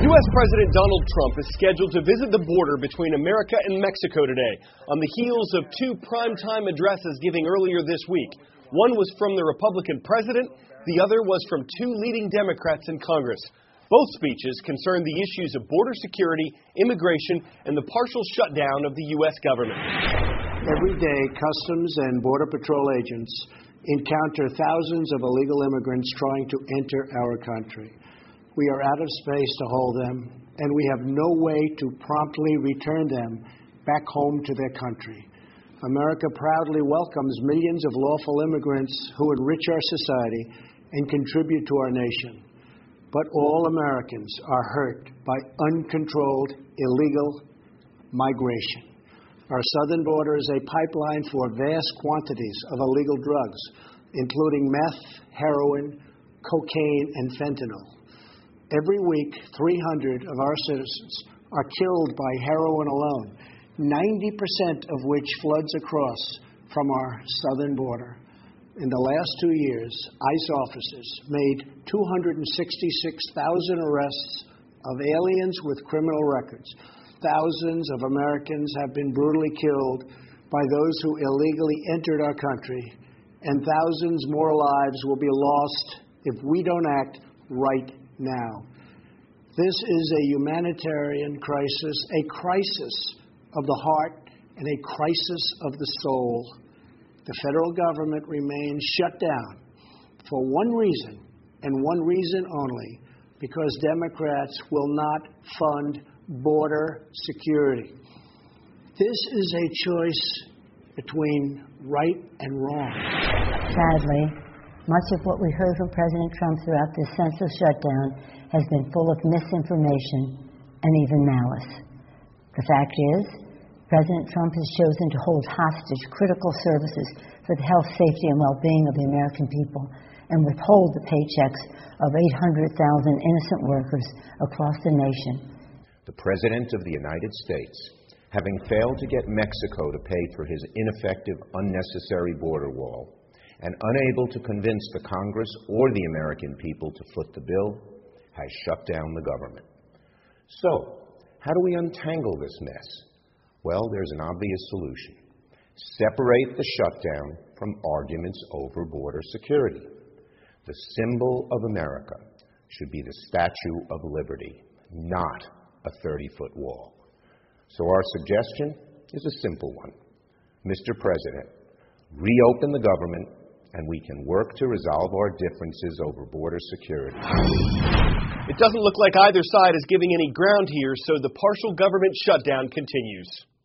U.S. President Donald Trump is scheduled to visit the border between America and Mexico today on the heels of two primetime addresses given earlier this week. One was from the Republican president, the other was from two leading Democrats in Congress. Both speeches concerned the issues of border security, immigration, and the partial shutdown of the U.S. government. Every day, Customs and Border Patrol agents encounter thousands of illegal immigrants trying to enter our country. We are out of space to hold them, and we have no way to promptly return them back home to their country. America proudly welcomes millions of lawful immigrants who enrich our society and contribute to our nation. But all Americans are hurt by uncontrolled illegal migration. Our southern border is a pipeline for vast quantities of illegal drugs, including meth, heroin, cocaine, and fentanyl. Every week, 300 of our citizens are killed by heroin alone, 90% of which floods across from our southern border. In the last 2 years, ICE officers made 266,000 arrests of aliens with criminal records. Thousands of Americans have been brutally killed by those who illegally entered our country, and thousands more lives will be lost if we don't act right now. This is a humanitarian crisis, a crisis of the heart and a crisis of the soul. The federal government remains shut down for one reason, and one reason only, because Democrats will not fund border security. This is a choice between right and wrong. Sadly, much of what we heard from President Trump throughout this senseless shutdown has been full of misinformation and even malice. The fact is, President Trump has chosen to hold hostage critical services for the health, safety, and well-being of the American people and withhold the paychecks of 800,000 innocent workers across the nation. The President of the United States, having failed to get Mexico to pay for his ineffective, unnecessary border wall, and unable to convince the Congress or the American people to foot the bill, has shut down the government. So, how do we untangle this mess? Well, there's an obvious solution. Separate the shutdown from arguments over border security. The symbol of America should be the Statue of Liberty, not a 30-foot wall. So our suggestion is a simple one. Mr. President, reopen the government, and we can work to resolve our differences over border security. It doesn't look like either side is giving any ground here, so the partial government shutdown continues.